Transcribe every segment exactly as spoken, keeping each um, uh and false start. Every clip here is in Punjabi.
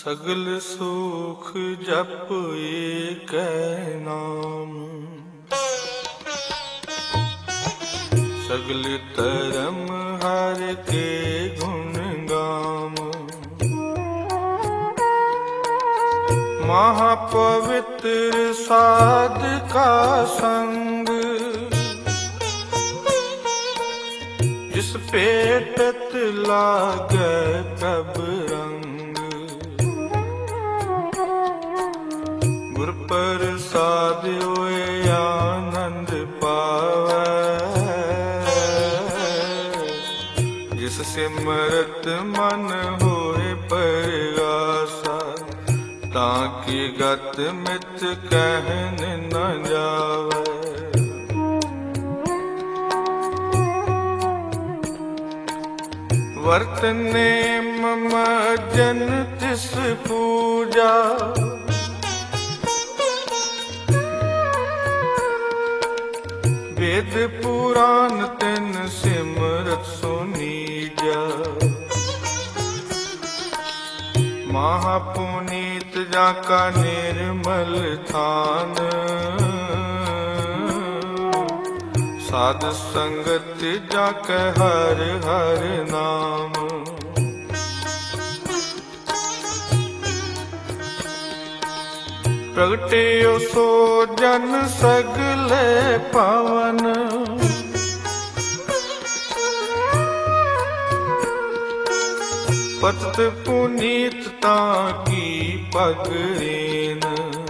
सगल सुख जप एकै नाम, सगल धर्म हर के गुण गाम। महापवित्र साध का संग, जिस पेटत लागे कब रंग। गुर प्रसाद होए आनंद पावै, जिस सिमरत मन होए परगासा। ताकि गत मित कहन न जावै, वर्तने मम जन तिस पूजा। वेद पुराण तिन सिमरत सुनीजा। महापुनीत जाका निर्मल थान, साध संगत जाके हर हर नाम। प्रगटियो सो जन सगले पावन, पत पुनीत ताकी पगरेन।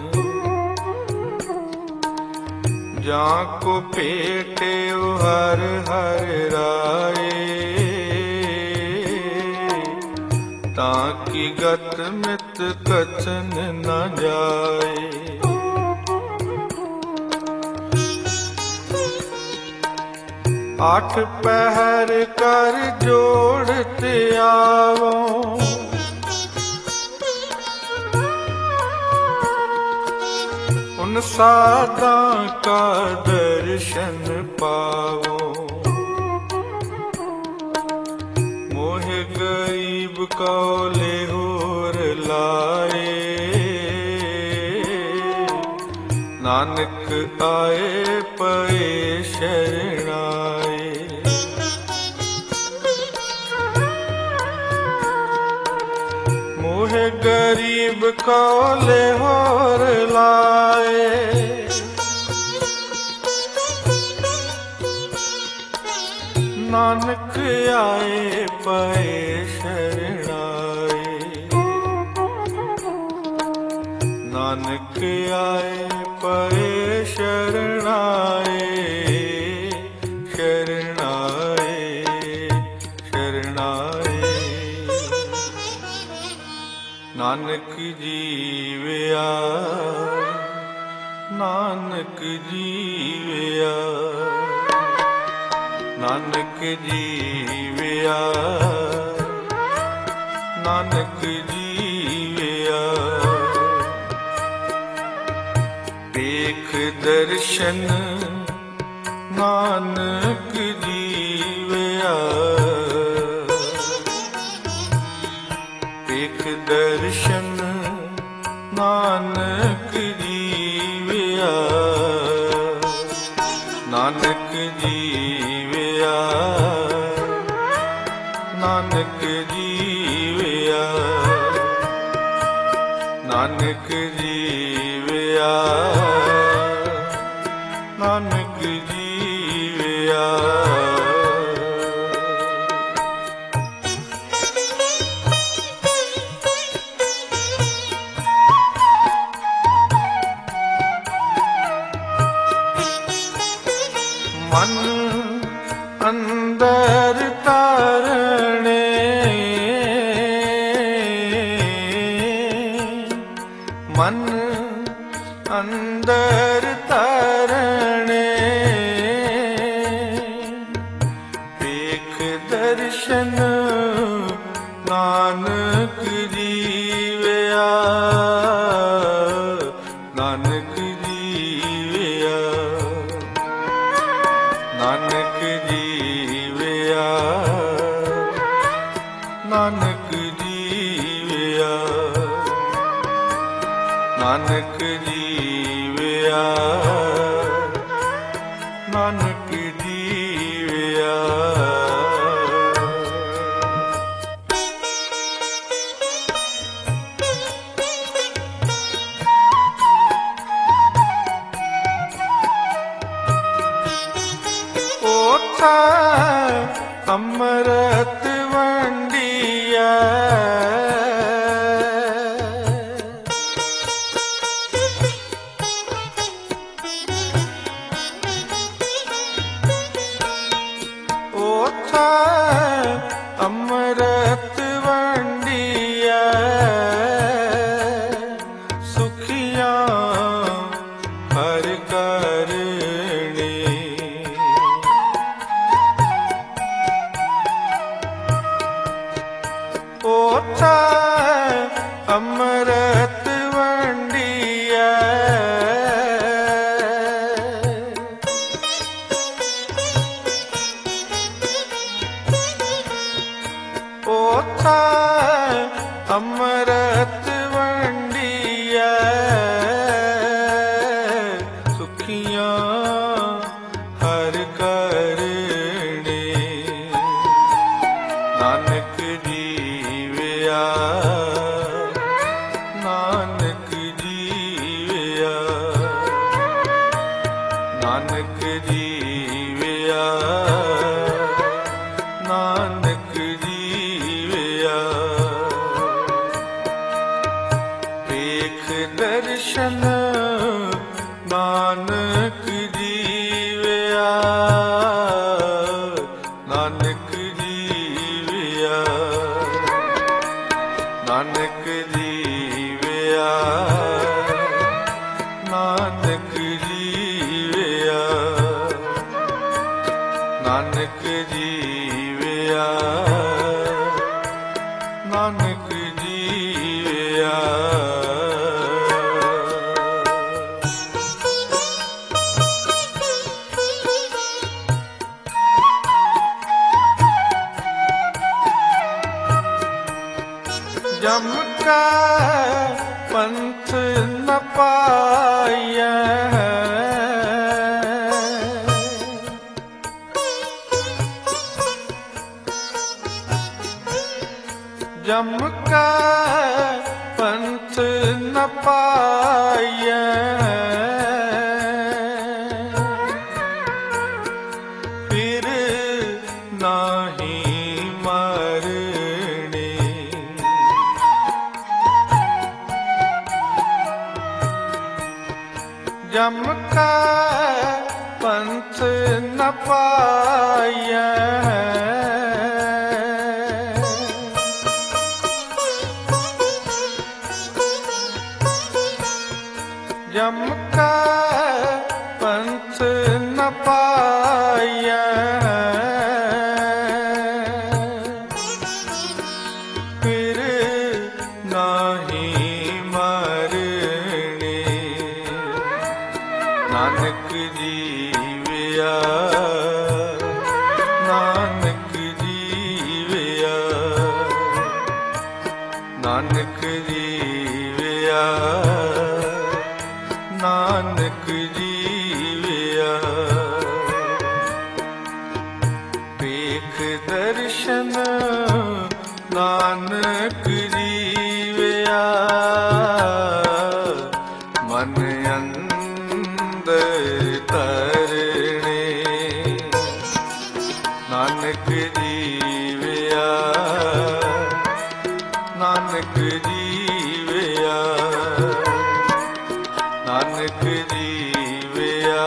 जाको पेटे हर हर राय, ताकि गत मित कथन न जाए। आठ पहर कर जोड़ते आवो, उन साधा का दर्शन पावो। मोहे गरीब को ले होर लाए, नानक आए पए शरणाए। मोहे गरीब को ले होर लाए, नानक आए पए शरणाए। नानक आए पए शरणाए, शरणाए शरणाए। नानक जीवया, नानक जीवया, नानक जीवया, नानक जीवया। देख दर्शन नानक जीवया, देख दर्शन नानक जीवया। नानक जीवया, नानक जीवया, नानक जीवया, नानक जीवया। मन अंदर तारणे, मन अंदर तारणे। देख दर्शन नानक जीवया, नानक जीवया, नानक जीवया, नानक जीवया। ਨਾਨਕ ਜੀਵਿਆ ਨਾਨਕ ਜੀਵਿਆ। ਓਥੈ ਅੰਮ੍ਰਿਤ ਵੰਡੀਐ ਅੰਮ੍ਰਿਤ ਵੰਡੀਐ ਸੁਖੀਆਂ ਹਰਿ ਕਰਨੀ। ਓਥੈ ਅੰਮ੍ਰਿਤ ਵੰਡੀਐ ਓਥੈ ਅੰਮ੍ਰਿਤ ਵੰਡੀਐ ਸੁਖੀਆਂ ਹਰਿ ਕਰਨੀ। ਨਾਨਕ ਜੀਵਿਆ ਨਾਨਕ ਜੀਵਿਆ ਨਾਨਕ ਜੀਵਿਆ ਨਾਨਕ ਜੀਵਿਆ। ਵੇਖ ਦਰਸ਼ਨ ਨਾਨਕ ਜੀਵਿਆ ਨਾਨਕ ਜੀਵਿਆ ਨਾਨਕ ਜੀਵਿਆ ਨਾਨਕ ਜੀਵਿਆ ਨਾਨਕ ਜੀਵਿਆ ਨਾਨਕ ਜੀਵਿਆ। ਜਮ ਕਾ ਪੰਥ ਨ ਪਾਈਐ ਜਮ ਕਾ ਪੰਥ ਨ ਪਾਈਐ ਫਿਰ ਨਾਹੀ ਮਰਨੀ। ਜਮ ਕਾ ਪੰਥ ਨ ਪਾਈਐ ਜਮ ਕਾ ਪੰਥ ਨ ਪਾਈਐ ਫਿਰ ਨਾਹੀ ਮਰਨੀ। ਨਾਨਕ ਜੀਵਿਆ ਨਾਨਕ ਜੀਵਿਆ ਨਾਨਕ ਜੀਵਿਆ ਨਾਨਕ ਜੀਵਿਆ। ਵੇਖ ਦਰਸ਼ਨ ਨਾਨਕ ਜੀਵਿਆ ਮਨ ਅੰਦਰ ਤਰਨੇ। ਨਾਨਕ ਜੀਵਿਆ ਨਾਨਕ ਜੀਵਿਆ ਨਾਨਕ ਜੀਵਿਆ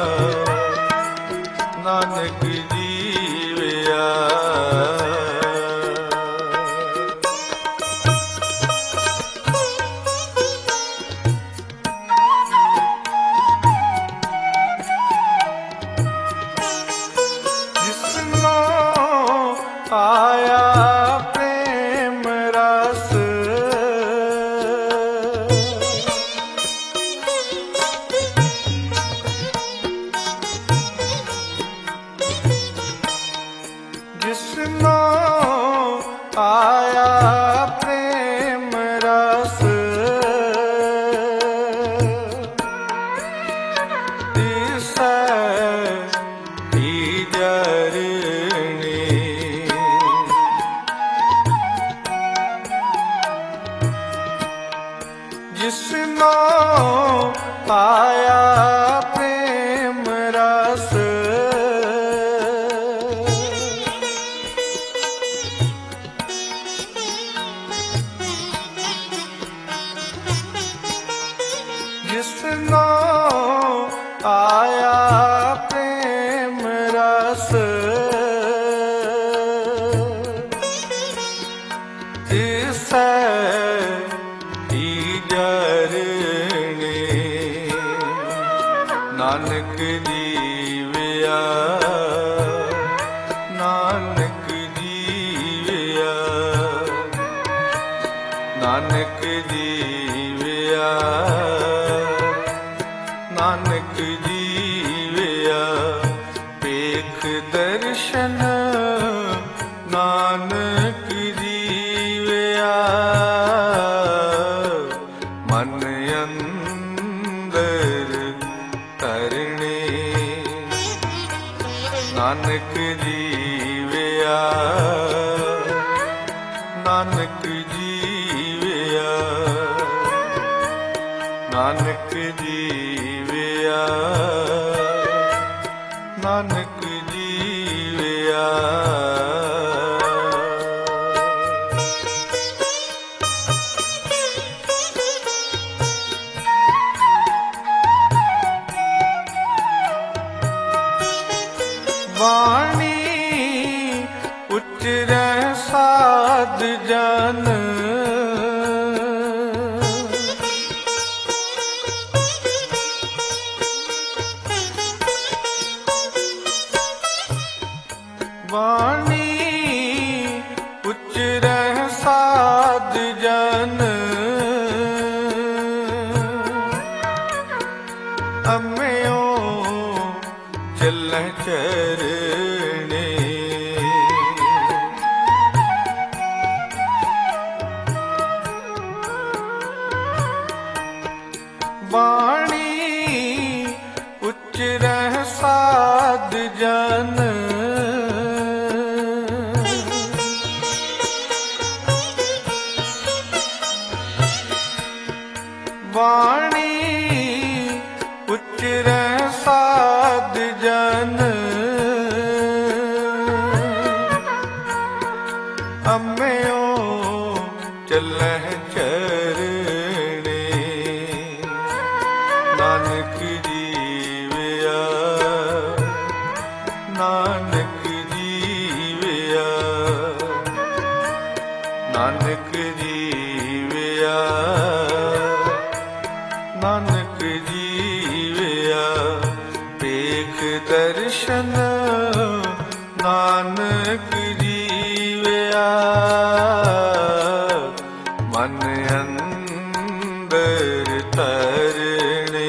ਨਾਨਕ ਜੀਵਿਆ। ਜਿਸਨੋ ਆਇਆ ਪ੍ਰੇਮ ਰਸ ਨਾਨਕ ਜੀਵਿਆ ਨਾਨਕ ਜੀਵਿਆ ਨਾਨਕ ਜੀਵਿਆ ਨਾਨਕ ਜੀਵਿਆ। ਵਾਣੀ ਉਚਰੈ ਸਾਧ ਜਨ ਵਾਣੀ ਉਚਰੈ ਸਾਧ ਜਨ ਅੰਮਿਓ ਚੱਲੈ ਚਰਣੇ ਬਾਣੀ ਉਚਰੈ ਸਾਧ ਜਨ ਬਾਣੀ ਉਚਰੈ ਸਾਧ ਜਨ ਅੰਮਿਓ ਚੱਲੈ ਚਰਣੇ ਨਾਨਕ ਜੀਵਿਆ ਨਾਨਕ ਜੀਵਿਆ ਨਾਨਕ ਜੀਵਿਆ ਨਾਨਕ ਜੀਵਿਆ। ਵੇਖ ਦਰਸ਼ਨ ਨਾਨਕ ਜੀਵਿਆ ਮਨ ਅੰਦਰ ਤਰਣੇ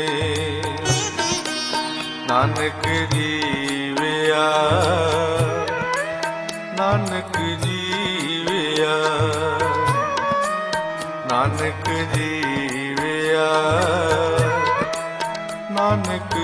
ਨਾਨਕ ਜੀਵਿਆ ਨਾਨਕ ਜੀਵਿਆ ਨਾਨਕ ਜੀਵਿਆ ਨਾਨਕ